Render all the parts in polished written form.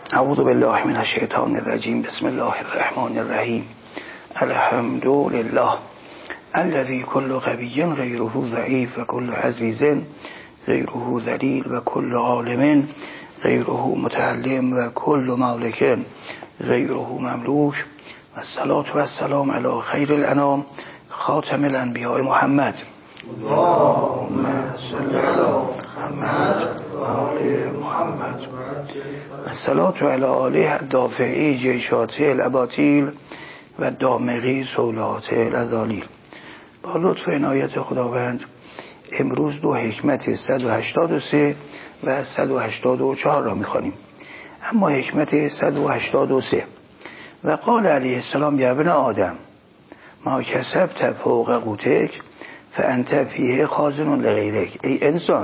اعوذ بالله من الشیطان الرجیم. بسم الله الرحمن الرحیم. الحمد لله الذي كل قوی غیره ضعیف و کل عزیز غیره ذلیل و کل عالم غیره متعلم و کل مالک غیره مملوک و الصلاة و السلام علی خیر الانام خاتم الانبیاء محمد. اللهم صل علی محمد و آل محمد و الصلاة علی آله الدافعی جیشات الاباطیل و دامغی سولات الازالیل. با لطف عنایت خداوند امروز دو حکمت 183 و 184 را می‌خوانیم. اما حکمت 183: و قال علیه السلام یا ابن آدم ما کسبت فوق قوتک فانت فیه خازن لغیرک. ای انسان،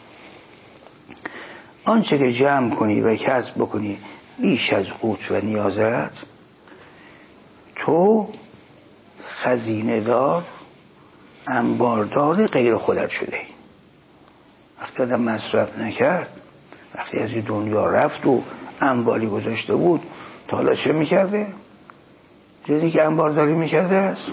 آنچه که جمع کنی و کسب بکنی بیش از قوت و نیازت، تو خزینه دار انباردار غیر خودت شده. وقتی آدم مصرف نکرد، وقتی از این دنیا رفت و انباری گذاشته بود، تا حالا چه میکرده؟ جزی که انبارداری میکرده است.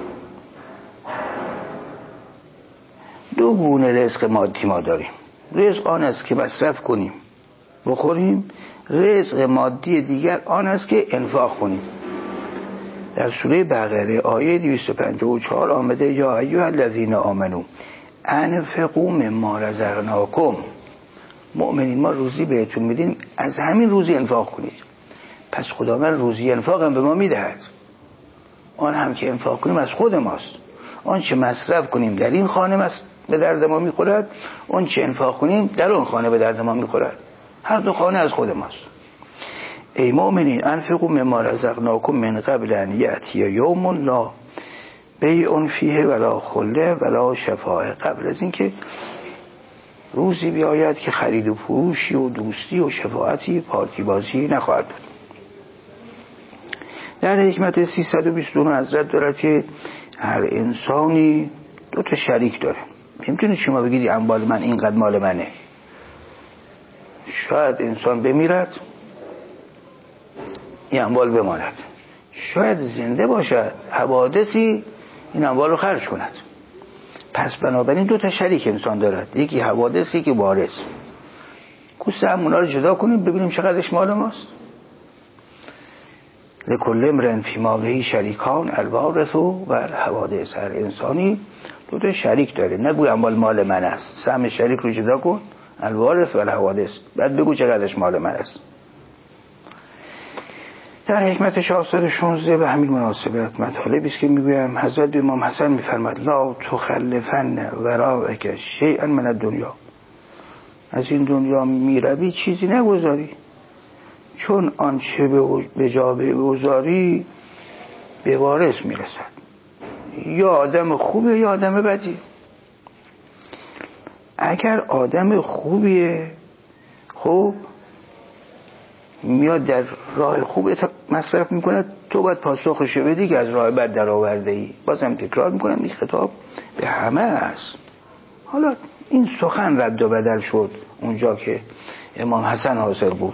دو گونه رزق مادی ما داریم. رزق آن است که مصرف کنیم بخوریم، رزق مادی دیگر آن است که انفاق کنیم. در سوره بقره آیه 254 آمده یا ایها الذین آمنو انفقوا مما رزقناکم. مؤمنین ما روزی بهتون میدیم، از همین روزی انفاق کنید. پس خداوند روزی انفاق هم به ما میدهد. آن هم که انفاق کنیم از خود ماست. آن چه مصرف کنیم در این خانه به درد ما میخورد، آن چه انفاق کنیم در اون خانه به درد ما میخورد. هر دو خانه از خود ماست. ای مؤمنین انفقوا مما رزقناکم من قبل ان یأتی یوم لا بیع فیه ولا خله ولا شفاعه. قبل از این که روزی بیاید که خرید و فروشی و دوستی و شفاعتی پارتی بازی نخواهد بود. در حکمت 329 حضرت دارد که هر انسانی دو تا شریک داره. نمیتونید شما بگید اموال من اینقدر مال منه. شاید انسان بمیرد این اموال بماند، شاید زنده باشد حوادثی این اموال رو خرج کند. پس بنابراین دو تا شریک انسان دارد، یکی حوادث یکی وارث. کوسه همونا رو جدا کنیم ببینیم چقدرش مال ماست. لکل امرئ فی ماله شریکان الوارث و الحوادث. هر انسانی دو تا شریک داره. نگو اموال مال من است، سهم شریک رو جدا کن، الوارث و الحوادث، بعد بگو چقدرش مال من است. در حکمت 416 به همین مناسبت مطالبی است که میگویم حضرت امام حسن میفرماد لا تخلفن وراءک شیئا من الدنیا. از این دنیا میروی چیزی نگذاری، چون آنچه به جا بگذاری به وارث میرسد. یا آدم خوبه یا آدم بدی. اگر آدم خوبیه خب میاد در راه خوب مصرف میکنه، تو باید پاسخشو بدی که از راه بد در آورده ای. بازم تکرار میکنم این خطاب به همه است. حالا این سخن رد و بدل شد اونجا که امام حسن حاضر بود.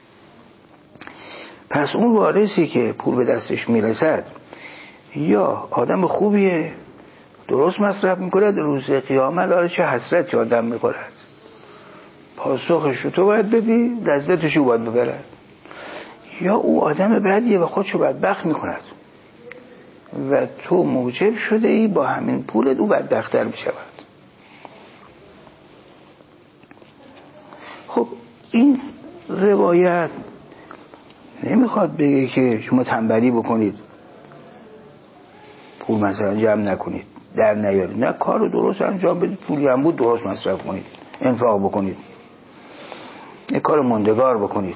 پس اون وارثی که پول به دستش میرسد یا آدم خوبیه، درست مصرف میکنه، روز قیامت آره چه حسرتی آدم میخورد. پاسخشو تو باید بدی، لذتشو باید ببرد. یا او آدم بدیه و خودشو بدبخت میکند و تو موجب شده ای با همین پولت او بدبخت‌تر میشود. خب این روایت نمیخواد بگه که شما تنبلی بکنید، پول مثلا جمع نکنید، در نیارید. نه، کار رو درست انجام بدید، پولی هم بود درست مصرف کنید، انفاق بکنید، یک کار موندگار بکنید.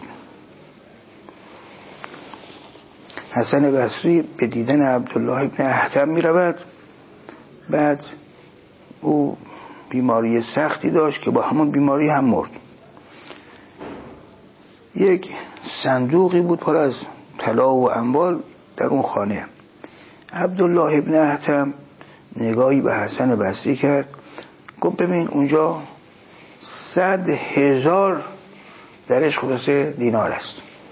حسن بصری به دیدن عبدالله ابن احتم می رود. بعد او بیماری سختی داشت که با همون بیماری هم مرد. یک صندوقی بود پر از طلا و اموال در اون خانه. عبدالله ابن احتم نگاهی به حسن بصری کرد، گفت ببین اونجا 100,000 درش خلاصه دینار است.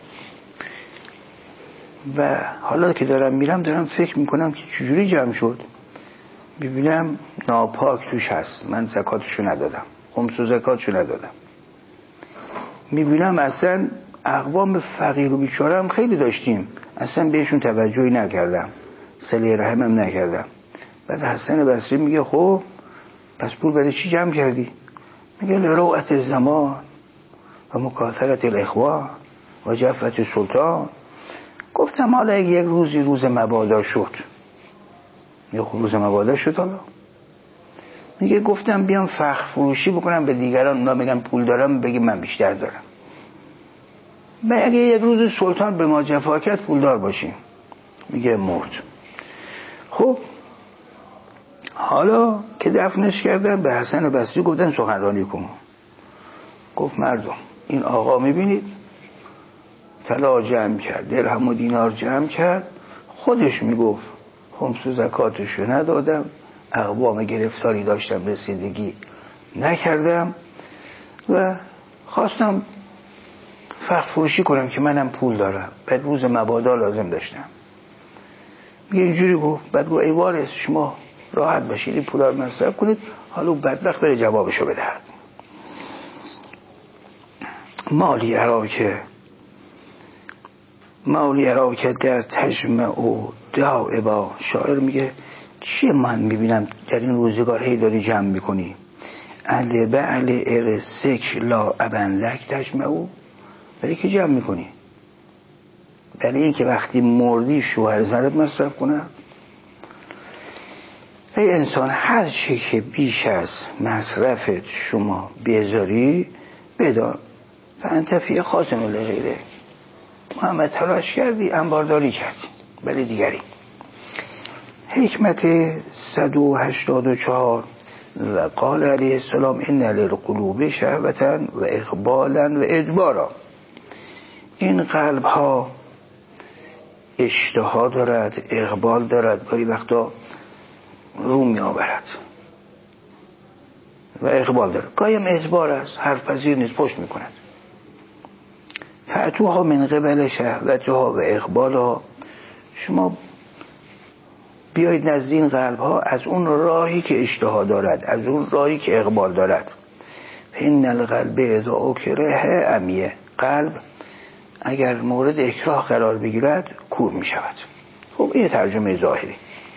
و حالا که دارم فکر میکنم که چجوری جمع شد. ببینم ناپاک توش هست، من زکاتشو ندادم، خمس و زکاتشو ندادم. میبینم اصلا اقوام فقیر و بیچاره هم خیلی داشتیم، اصلا بهشون توجهی نکردم، صله رحمم نکردم. بعد حسن بصری میگه خب پس پول برای چی جمع کردی؟ میگه لروعت الزمان و مکاثرت الاخوان و جفت سلطان. گفتم حالا یک روزی روز مبادا شد، یه روز مبادا شد حالا. میگه گفتم بیام فخر فروشی بکنم به دیگران، اونا میگن پول دارم بگیم من بیشتر دارم، و اگه یک روز سلطان به ما جفا کرد پولدار باشیم. میگه مرد. خب حالا که دفنش کردن به حسن بصری گفتن سخنرانی کن. گفت مردم این آقا میبینید طلا جمع کرد، درهم و دینار جمع کرد، خودش میگفت خمس و زکاتشو ندادم، اقوام گرفتاری داشتم رسیدگی نکردم و خواستم فخر فروشی کنم که منم پول دارم، بعد روز مبادا لازم داشتم. میگه اینجوری گفت. بعد گفت ای وارث شما راحت باشید این پولا رو مصرف کنید، حالا بدبخت بره جوابشو بدهد. مالی اراکه در تجمع و داعبا. شاعر میگه چیه من میبینم در این روزگار هی داری جمع میکنی؟ اهل بعل ارسک لا ابن لک تجمعو. برای که جمع میکنی؟ برای این که وقتی مردی شوهر زنت مصرف کنه؟ ای انسان هر چی که بیش از مصرفت شما بیزاری بدان فانت فی خازن لغیره. محمد تلاش کردی انبارداری کردی برای دیگری. حکمت 184 و قال علیه السلام ان للقلوب شهوة و اقبالا و ادبارا. این قلب ها اشتها دارد، اقبال دارد، گاهی وقتا رو می آورد و اقبال دارد، گاهی هم ادبار است، حرف پذیر نیست، پشت می کند. فأتوها من قبل شهوتها و اقبالها. شما بیایید نزد این قلب ها از اون راهی که اشتها دارد، از اون راهی که اقبال دارد. ان القلب اذا اکره عمیه. قلب اگر مورد اکراه قرار بگیرد کور می شود. خب این ترجمه ظاهری.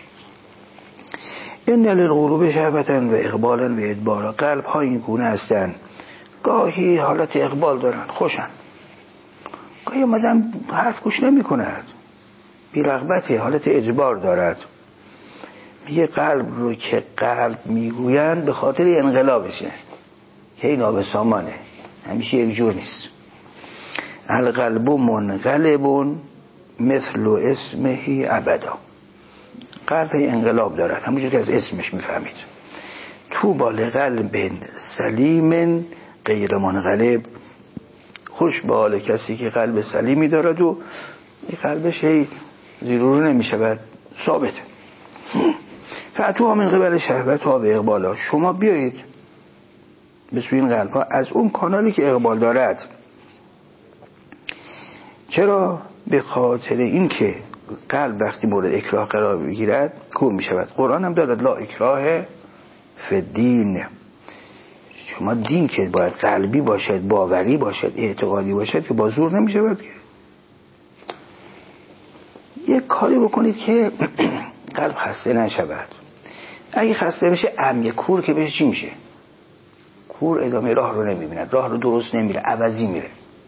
ان للقلوب شهوة و اقبالا و ادبارا. قلب ها این گونه هستند، گاهی حالت اقبال دارند، خوشن، گاهی آدم حرف گوش نمی کند، بی رغبته، حالت اجبار دارد. میگه قلب رو که قلب میگویند به خاطر انقلابشه که این آب سامانه، همیشه یک جور نیست. القلب منقلب مثل اسمه ابدا. قلب انقلاب دارد، همونجور که از اسمش میفهمید. طوبی لقلب سلیم غیر منقلب. خوش به حال کسی که قلب سلیمی دارد و این قلبش هی زیر و رو نمیشود، ثابته. فأتوها من قبل شهوتها و اقبالها. شما بیایید به سوی این قلب ها از اون کانالی که اقبال دارد. چرا؟ به خاطر این که قلب وقتی مورد اکراه قرار بگیرد کور می شود. قرآن هم دارد لا اکراه فی الدین. شما دین که باید قلبی باشد، باوری باشد، اعتقادی باشد که با زور نمی شود که. یک کاری بکنید که قلب خسته نشود. اگه خسته بشه عمیه کور که بشه چی میشه؟ کور ادامه راه رو نمی بیند، راه رو درست نمیره، عوضی میره.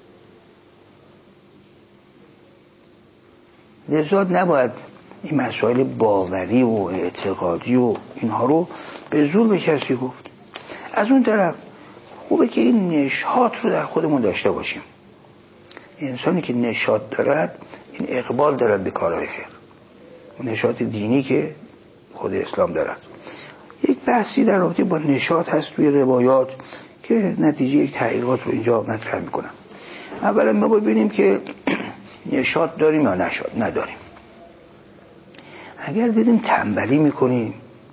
لذا نباید این مسائل باوری و اعتقادی و اینها رو به زور به کسی گفت. از اون طرف خوبه که این نشاط رو در خودمون داشته باشیم. انسانی که نشاط دارد این اقبال دارد به کارهای خیر، نشاط دینی که خود اسلام دارد. یک بحثی در رابطه با نشاط هست توی روایات که نتیجه یک تحقیقات رو اینجا مطرح میکنم. اولا ما ببینیم که نشاط داریم یا نشاط نداریم. اگر دیدیم تنبلی میکنیم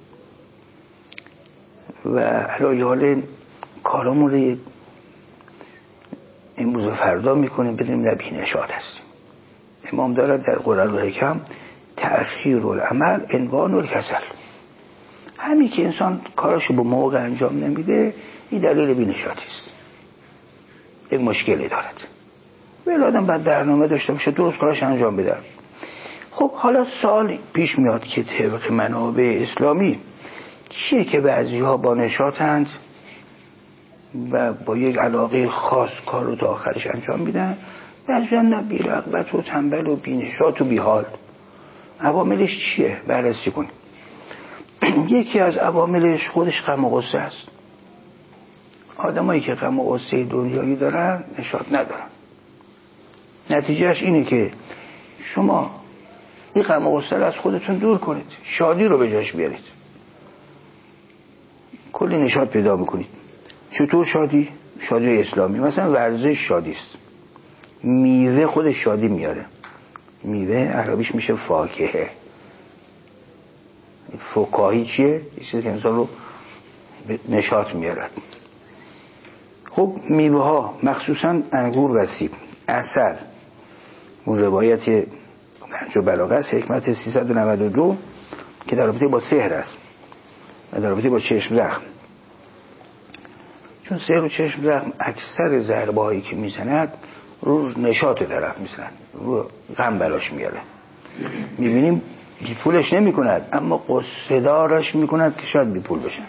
و علی حال کارامون رو امروز و فردا میکنیم، بدونیم نه بی نشاط هستیم، امام دارد در قرآن الحکم تأخیر العمل عنوان الکسل. همین که انسان کاراشو به موقع انجام نمیده این دلیل بی‌نشاطی است، یک مشکلی دارد. ولی آدم باید برنامه داشته باشه درست کاراش انجام بده. خب حالا سوال پیش میاد که طبق منابع اسلامی چیه که بعضی‌ها با نشاطند و با یک علاقه خاص کار رو تا آخرش انجام میدن، بعضی‌ها نه، بی‌رغبت و تنبل و بی‌نشاط و بی‌حال. عواملش چیه؟ بررسی کنیم. یکی از عواملش خودش غم و غصه است. آدمایی که غم و غصه دنیایی دارن نشاط ندارن. نتیجهش اینه که شما این غم و غصه رو از خودتون دور کنید، شادی رو به جاش بیارید، کلی نشاط پیدا میکنید. چطور شادی؟ شادی اسلامی. مثلا ورزش شادی است، میوه خود شادی میاره. میوه عربیش میشه فاکهه. فکاهی چیه؟ یه چیزی که انسان رو نشاط میاره. خب میوه ها مخصوصا انگور و سیب، عسل، اون روایت نهج البلاغه است، حکمت 392 که در رابطه با سحر است و در رابطه با چشم زخم. چون سحر و چشم زخم اکثر ضربه هایی که میزند رو نشاط طرف میزند، رو غم براش میاره. میبینیم بی پولش نمی کند اما قصه دارش میکند که شاید بی پول بشه.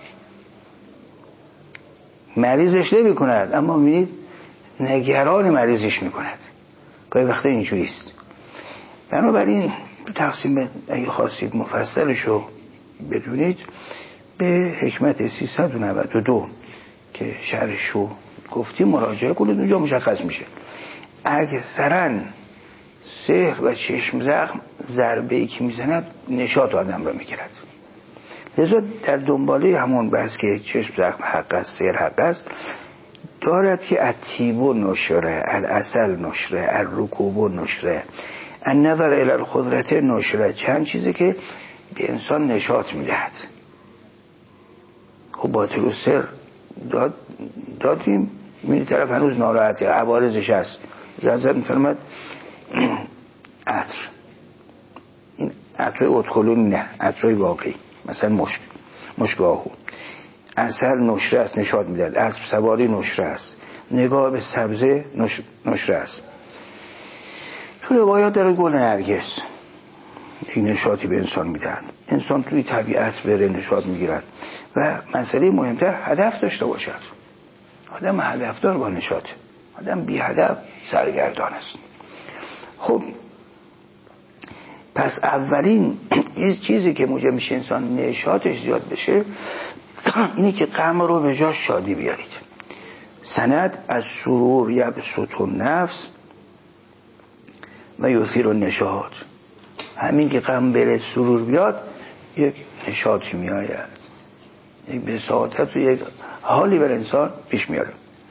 مریضش نمی کند اما میبینید نگران مریضش میکند. گاهی وقتا اینجوریست. بنابراین تقسیم اگه خواستید مفصلشو بدونید به حکمت 392 که شرحشو گفتیم مراجعه کنید، اونجا مشخص میشه. اکثرا سحر و چشم زخم ضربه‌ای که میزند نشاط آدم رو میگیرد. لذا در دنباله همون بحث که چشم زخم حق است، سحر حق است، دارد که الطیب نشره، العسل نشره، الرکوب نشره، النظر الی الخضرة نشره، چند چیزی که به انسان نشاط میدهد. خب باطل و سر دادیم، این طرف هنوز ناراحته، عوارضش هست. جزت میفرمد عطر، این عطر ادخلونی نه، عطر واقعی، مثلا مشک آهو. عسل نشره است، نشاط میدهد. اسب سواری نشره است. نگاه به سبزه نشره است. تو روایات در گل نرگس این نشاطی به انسان میدهد. انسان توی طبیعت بره نشاط میگیرد. و مسئله مهمتر هدف داشته باشد. آدم هدفدار با نشاط، آدم بی هدف سرگردان است. خب پس اولین چیزی که موجب میشه انسان نشاطش زیاد بشه اینه که غم رو به جاش شادی بیارید. سند از سرور یبسط النفس و یثیر النشاط. همین که غم بره سرور بیاد یک نشاطی میآید، یک بساطت و یک حالی بر انسان پیش میاره.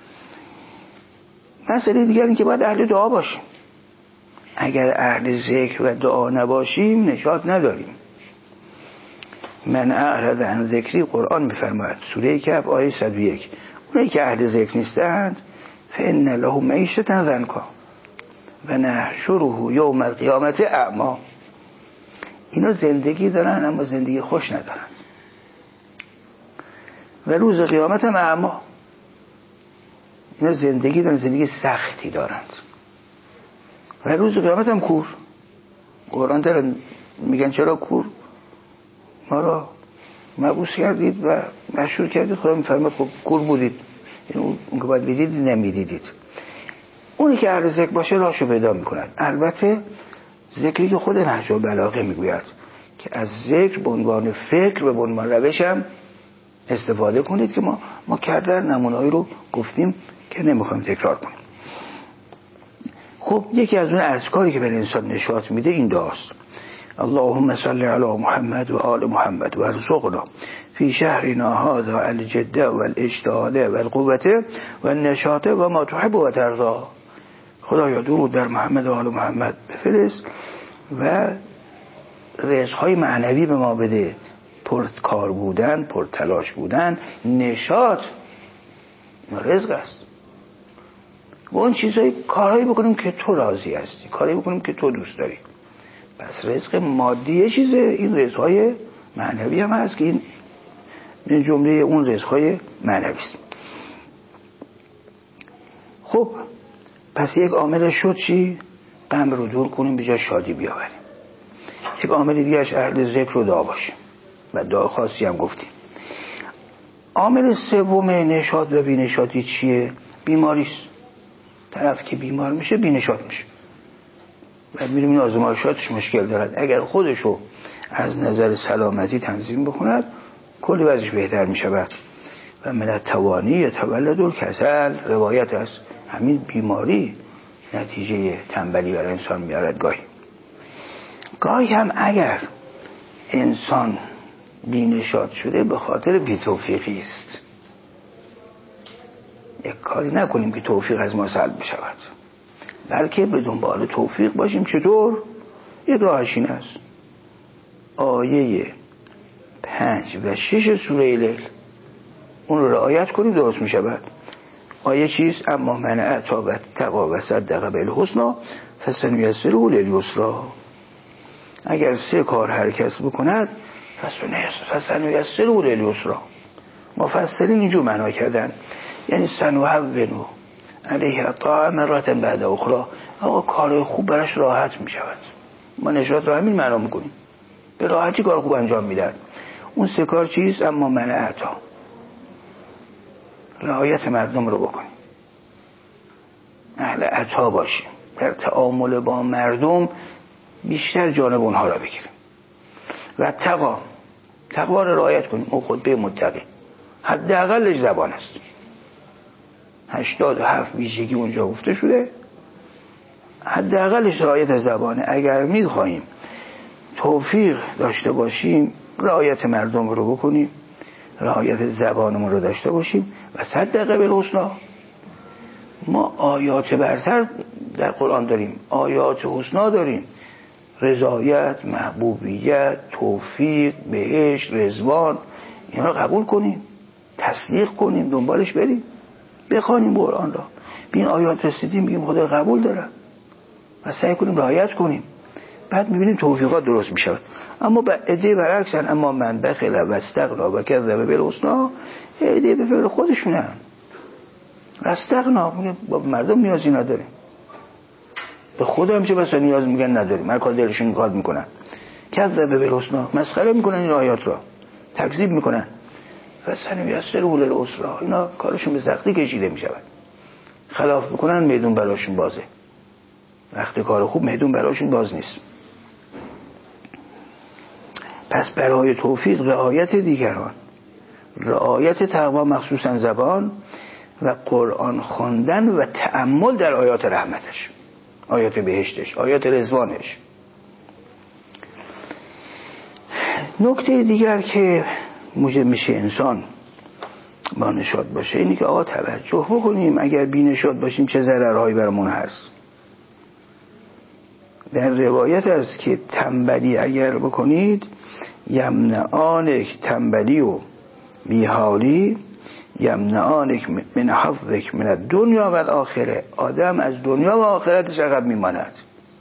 مسئله دیگر این که باید اهل دعا باشیم. اگر اهل ذکر و دعا نباشیم نشاط نداریم. من اعرض عن ذکری، قرآن میفرماید سوره کهف آیه 101، اونایی که اهل ذکر نیستند فإن له معیشة ضنکا و نحشره یوم القیامة اعمی. اینا زندگی دارن اما زندگی خوش ندارند و روز قیامت هم اعمی. اینا زندگی دارن، زندگی سختی دارند و روز قیامت هم کور. قرآن دارن میگن چرا کور؟ ما را مبعوث کردید و مشهور کردید. خدا میفرماد خب کور بودید، اون که باید بدید نمیدیدید. اونی که اهل ذکر باشه راهشو پیدا میکند. البته ذکری که خود نهج البلاغه میگوید که از ذکر به عنوان فکر و به عنوان روش هم استفاده کنید که ما کردن نمونه‌ای رو گفتیم که نمیخوایم تکرار کنیم. خب یکی از اون اذکاری که به انسان نشاط میده این دعاست: اللهم صل علی محمد و آل محمد و ارزقنا فی شهرنا هذا الجد والاجتهاد والقوة والنشاط و ما تحب و ترضا. خدایا درود در محمد و آل محمد بفرست و رزق‌های معنوی به ما بده، پرکار بودن، پرتلاش بودن، نشاط رزق است. و اون چیزایی کارهایی بکنیم که تو راضی هستی، کارهایی بکنیم که تو دوست داری. پس رزق مادی چیزه، این رزقهای معنوی هم هست که این جمله اون رزقهای معنوی است. خب پس یک عامل شد چی؟ غم رو دور کنیم به جای شادی بیاوریم. یک عامل دیگه‌اش اهل ذکر و دعا باشیم و دعا خاصی هم گفتیم. عامل سوم نشاط و بی‌نشاطی چیه؟ بیماریست. طرف که بیمار میشه بی‌نشاط میشه. بعد میریم این آزمایشاتش مشکل دارد. اگر خودشو از نظر سلامتی تنظیم بکند کلی وضعش بهتر میشود. و من التوانی یتولد الکسل، روایت است. همین بیماری نتیجه تنبلی برای انسان میارد. گاهی هم اگر انسان بی‌نشاط شده به خاطر بی‌توفیقی است. یک کاری نکنیم که توفیق از ما سلب بشود، بلکه به دنبال توفیق باشیم. چطور؟ یک راهش این است: آیه 5 و 6 سوره لیل اون رو رعایت کنیم درست میشود. آیه چیست؟ اما من اعطی و اتقی و صدق بالحسنی فسنیسره للیسری. اگر 3 کار هر کس بکند فسنیسره للیسری. مفسرین اینجور معنا کردن، یعنی سنهونو علیه طاعه مرات بعد اخرى. آقا کار خوب براش راحت می شود. ما نشاط رو همین معنا میکنیم، به راحتی کار خوب انجام میدن. اون 3 کار چیست؟ اما من اعطی، رعایت مردم رو بکنیم، اهل عطا باشیم، در تعامل با مردم بیشتر جانب اونها را بگیریم. و تقوا رو رعایت کنیم. او خطبه متقی حداقلش زبان است. 87 ویژگی اونجا گفته شده، حداقلش رعایت زبانه. اگر میخواهیم توفیق داشته باشیم رعایت مردم رو بکنیم، رعایت زبانمون رو داشته باشیم. و صدق بالحسنی. ما آیات برتر در قرآن داریم، آیات حسنا داریم: رضایت، محبوبیت، توفیق، بهشت، رضوان. اینا رو قبول کنیم، تصدیق کنیم، دنبالش بریم، بخوانیم قرآن را. بین آیات رسیدیم میگیم خدا قبول داره و سعی کنیم رعایت کنیم. بعد میبینیم توفیقات درست میشود. اما عده برعکسن: اما من بخل و استغنی و کذب بالحسنی. عده به فکر خودشونن، استغنا میگه با مردم نیازی نداریم، به خودم چه بسا نیاز میگن نداریم، هر کار دلشون میخواد میکنن. کذب بالحسنی، مسخره میکنن این آیات را، تکذیب میکنن. فسنیسره للعسری، اینا کارشون به سختی کشیده میشود. خلاف بکنن میدون براشون بازه. وقتی کار خوب میدون براشون باز نیست. پس برای توفیق رعایت دیگران، رعایت تقوا مخصوصا زبان، و قرآن خواندن و تأمل در آیات رحمتش، آیات بهشتش، آیات رضوانش. نکته دیگر که موجب میشه انسان با نشاط باشه اینی که آقا توجه بکنیم اگر بی نشاط باشیم چه ضررهایی برامون هست. در روایت است که تنبلی اگر بکنید یمنعانک، تنبلی و بیحالی یمنعانک من حظک من الدنیا و الاخره. آدم از دنیا و آخرتش عقب میماند.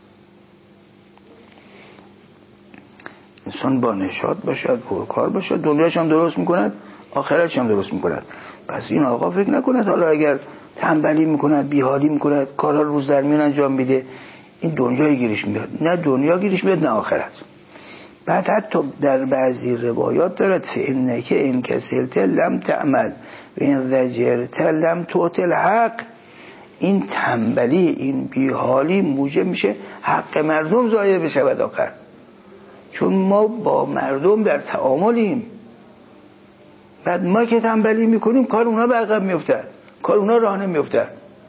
انسان با نشاط باشد، پرکار باشد، دنیاش هم درست میکند، آخرتش هم درست میکند. پس این آقا فکر نکند حالا اگر تنبلی میکند، بیحالی میکند، کارها روز در میان انجام میده، این دنیای گیرش میاد. نه دنیا گیرش میاد نه آخرت. بعد حتی در بعضی روایات دارد فإنک ان کسلت لم تعمل و این ضجرت لم تؤت الحق. این تنبلی، این بیحالی موجب میشه حق مردم ضایع بشود آخر، چون ما با مردم در تعاملیم. بعد ما که تنبلی میکنیم کار اونا به عقب میفته، کار اونا راه نمیفته.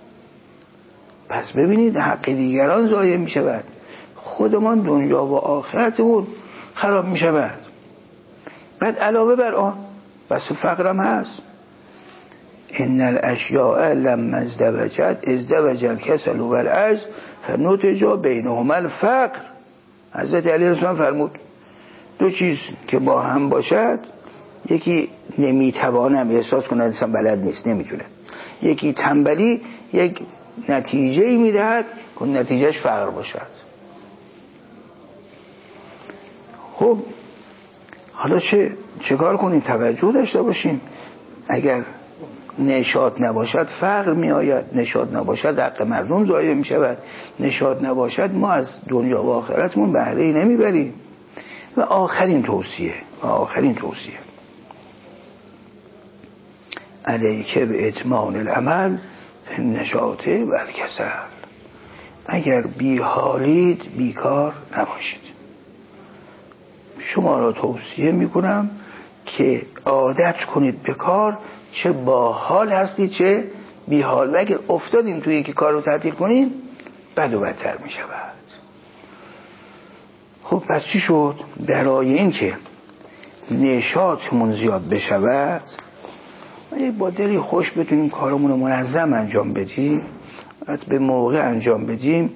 پس ببینید حق دیگران ضایع میشود، خودمان دنیا و آخرتمون خراب میشود. بعد علاوه بر آن بس فقرم هست: ان الاشیاء لما ازدوجت الکسل والعجز فنتج بینهما الفقر. حضرت علی رضی الله فرمود 2 چیز که با هم باشد، یکی نمیتوانم احساس کنه انسان بلد نیست، نمیتونه، یکی تنبلی، یک نتیجه‌ای میدهد که نتیجهش فقر باشد. خب حالا چه کار کنیم؟ توجه داشته باشیم. اگر نشاط نباشد فقر می آید، نشاط نباشد حق مردم ضایع می شود، نشاط نباشد ما از دنیا و آخرتمون بهره‌ای نمیبریم. و آخرین توصیه علیک به اتمام العمل نشاط و الکسل. اگر بیحالید بیکار نباشید. شما را توصیه میکنم که عادت کنید به کار، چه باحال هستید چه بیحال. و اگر افتادیم توی که کار رو تعطیل کنید بد و بدتر می شود. خب پس چی شد؟ برای این که نشاطمون زیاد بشود با دلی خوش بتونیم کارمون رو منظم انجام بدیم، از به موقع انجام بدیم،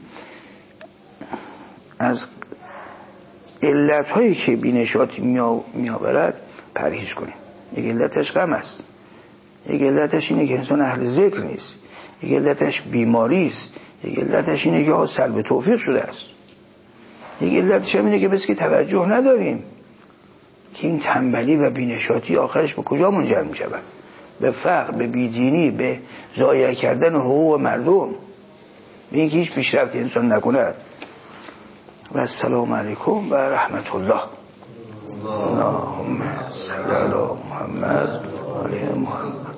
از علت هایی که بینشاطی میآورد پرهیز کنیم. یک علتش غم است، یک علتش اینه که انسان اهل ذکر نیست، یک علتش بیماری است، یک علتش اینه که سلب توفیق شده است، یک علتش هم اینه که بس که توجه نداریم که این تنبلی و بینشاطی آخرش به کجا منجر می شود؟ به فقر، به بیدینی، به ضایع کردن حقوق مردم، به اینکه هیچ پیشرفتی انسان نکند. و السلام علیکم و رحمت الله. اللهم صل علی محمد و آل محمد.